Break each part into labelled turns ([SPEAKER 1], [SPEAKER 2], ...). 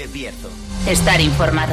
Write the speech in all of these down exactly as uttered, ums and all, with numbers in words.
[SPEAKER 1] Bierzo. Estar informado.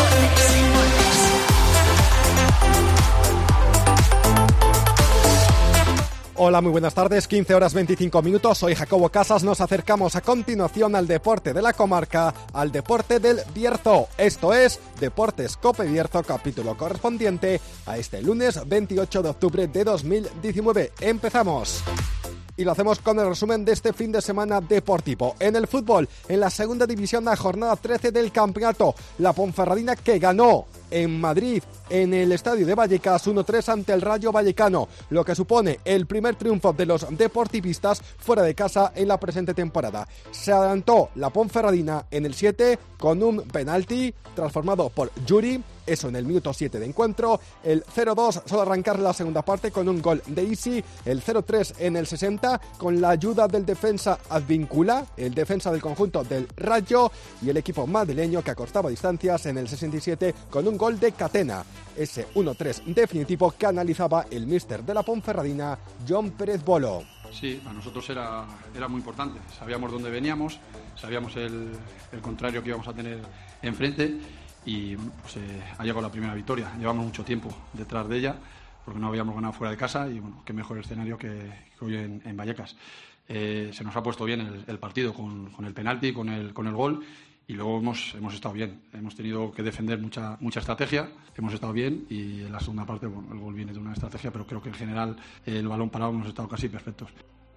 [SPEAKER 2] Hola, muy buenas tardes, quince horas veinticinco minutos, soy Jacobo Casas, nos acercamos a continuación al deporte de la comarca, al deporte del Bierzo. Esto es Deportes Cope Bierzo, capítulo correspondiente a este lunes veintiocho de octubre de dos mil diecinueve. Empezamos. Y lo hacemos con el resumen de este fin de semana deportivo. En el fútbol, en la segunda división, la jornada trece del campeonato, la Ponferradina que ganó en Madrid, en el estadio de Vallecas, uno tres ante el Rayo Vallecano, lo que supone el primer triunfo de los deportivistas fuera de casa en la presente temporada. Se adelantó la Ponferradina en el siete con un penalti transformado por Yuri, eso en el minuto siete de encuentro, el cero dos solo arrancar la segunda parte con un gol de Isi, el cero tres en el sesenta con la ayuda del defensa Advíncula, el defensa del conjunto del Rayo, y el equipo madrileño que acortaba distancias en el sesenta y siete con un gol de Catena. Ese uno tres definitivo que analizaba el míster de la Ponferradina, John Pérez Bolo.
[SPEAKER 3] Sí, para nosotros era, era muy importante. Sabíamos dónde veníamos, sabíamos el, el contrario que íbamos a tener enfrente y pues, eh, ha llegado la primera victoria. Llevamos mucho tiempo detrás de ella porque no habíamos ganado fuera de casa y bueno, qué mejor escenario que, que hoy en, en Vallecas. Eh, se nos ha puesto bien el, el partido con, con el penalti, con el, con el gol. Y luego hemos, hemos estado bien, hemos tenido que defender mucha mucha estrategia, hemos estado bien y en la segunda parte bueno, el gol viene de una estrategia, pero creo que en general el balón parado hemos estado casi perfectos.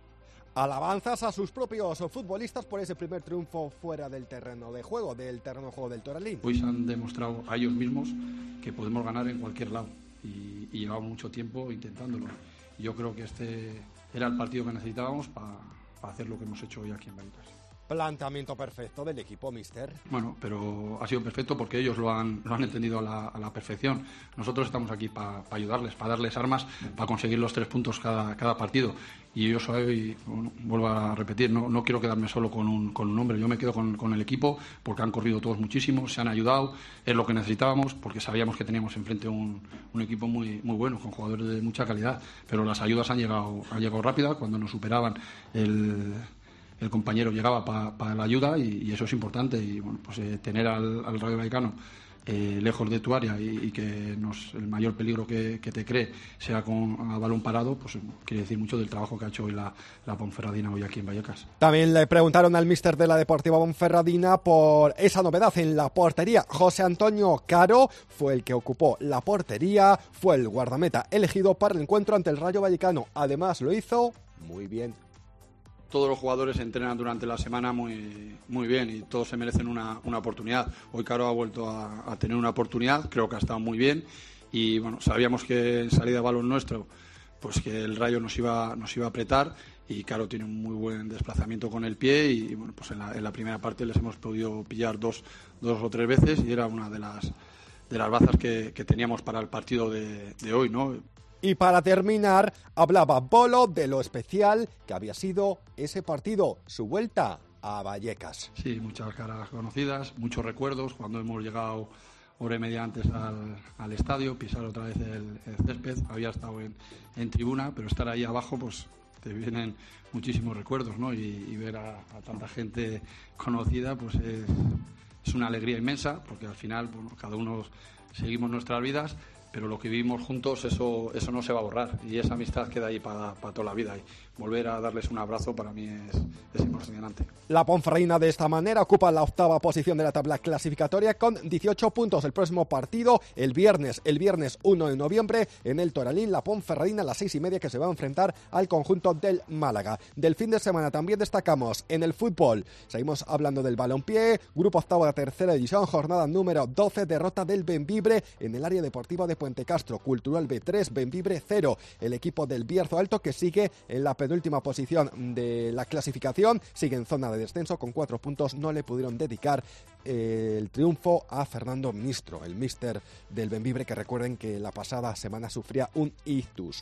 [SPEAKER 2] Alabanzas a sus propios futbolistas por ese primer triunfo fuera del terreno de juego, del terreno de juego del Toralín.
[SPEAKER 3] Hoy se han demostrado a ellos mismos que podemos ganar en cualquier lado y, y llevamos mucho tiempo intentándolo. Yo creo que este era el partido que necesitábamos para pa hacer lo que hemos hecho hoy aquí en Vallecas.
[SPEAKER 2] Planteamiento perfecto del equipo, mister.
[SPEAKER 3] Bueno, pero ha sido perfecto porque ellos lo han, lo han entendido a la, a la perfección. Nosotros estamos aquí para pa ayudarles, para darles armas, para conseguir los tres puntos cada, cada partido. Y yo soy, bueno, vuelvo a repetir, no, no quiero quedarme solo con un, con un hombre. Yo me quedo con, con el equipo porque han corrido todos muchísimo, se han ayudado, es lo que necesitábamos porque sabíamos que teníamos enfrente un, un equipo muy, muy bueno, con jugadores de mucha calidad. Pero las ayudas han llegado, han llegado rápidas cuando nos superaban el... el compañero llegaba para pa la ayuda y, y eso es importante y bueno pues eh, tener al, al Rayo Vallecano eh, lejos de tu área y, y que nos, el mayor peligro que, que te cree sea con a balón parado, pues quiere decir mucho del trabajo que ha hecho hoy la, la Ponferradina hoy aquí en Vallecas.
[SPEAKER 2] También le preguntaron al míster de la Deportiva Ponferradina por esa novedad en la portería. José Antonio Caro fue el que ocupó la portería, fue el guardameta elegido para el encuentro ante el Rayo Vallecano. Además lo hizo muy bien.
[SPEAKER 3] Todos los jugadores entrenan durante la semana muy, muy bien y todos se merecen una, una oportunidad. Hoy Caro ha vuelto a, a tener una oportunidad, creo que ha estado muy bien y bueno, sabíamos que en salida de balón nuestro, pues que el Rayo nos iba, nos iba a apretar y Caro tiene un muy buen desplazamiento con el pie y bueno, pues en la, en la primera parte les hemos podido pillar dos, dos o tres veces y era una de las, de las bazas que, que teníamos para el partido de, de hoy, ¿no?
[SPEAKER 2] Y para terminar, hablaba Bolo de lo especial que había sido ese partido, su vuelta a Vallecas.
[SPEAKER 3] Sí, muchas caras conocidas, muchos recuerdos, cuando hemos llegado hora y media antes al, al estadio, pisar otra vez el, el césped, había estado en, en tribuna, pero estar ahí abajo, pues te vienen muchísimos recuerdos, ¿no? Y, y ver a, a tanta gente conocida, pues es, es una alegría inmensa, porque al final, bueno, cada uno seguimos nuestras vidas, pero lo que vivimos juntos, eso eso no se va a borrar y esa amistad queda ahí para, para toda la vida y volver a darles un abrazo para mí es, es emocionante.
[SPEAKER 2] La Ponferradina de esta manera ocupa la octava posición de la tabla clasificatoria con dieciocho puntos. El próximo partido el viernes, el viernes uno de noviembre en el Toralín, la Ponferradina a las seis y media que se va a enfrentar al conjunto del Málaga. Del fin de semana también destacamos en el fútbol, seguimos hablando del balompié, grupo octavo de la tercera división, jornada número doce, derrota del Bembibre en el área deportiva de Puente Castro, Cultural B tres, Bembibre cero. El equipo del Bierzo Alto que sigue en la penúltima posición de la clasificación, sigue en zona de descenso con cuatro puntos, no le pudieron dedicar eh, el triunfo a Fernando Ministro, el míster del Bembibre, que recuerden que la pasada semana sufría un ictus.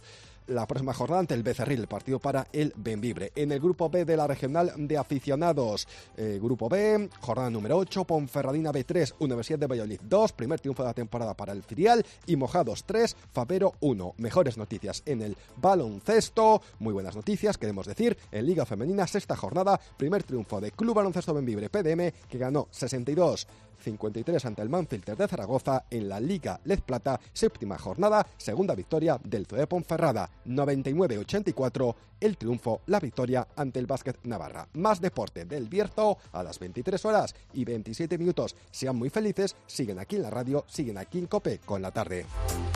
[SPEAKER 2] la próxima jornada ante el Becerril, el partido para el Bembibre. En el grupo B de la regional de aficionados, eh, grupo B, jornada número ocho, Ponferradina B tres, Universidad de Valladolid dos, primer triunfo de la temporada para el filial, y Mojados tres, Fabero uno. Mejores noticias en el baloncesto, muy buenas noticias, queremos decir, en Liga Femenina, sexta jornada, primer triunfo de Club Baloncesto Bembibre P D M, que ganó sesenta y dos cincuenta y tres ante el Manfilter de Zaragoza en la Liga Lez Plata, séptima jornada, segunda victoria del C D Ponferrada, noventa y nueve ochenta y cuatro, el triunfo, la victoria ante el Básquet Navarra. Más deporte del Bierzo a las veintitrés horas y veintisiete minutos. Sean muy felices, siguen aquí en la radio, siguen aquí en COPE con la tarde.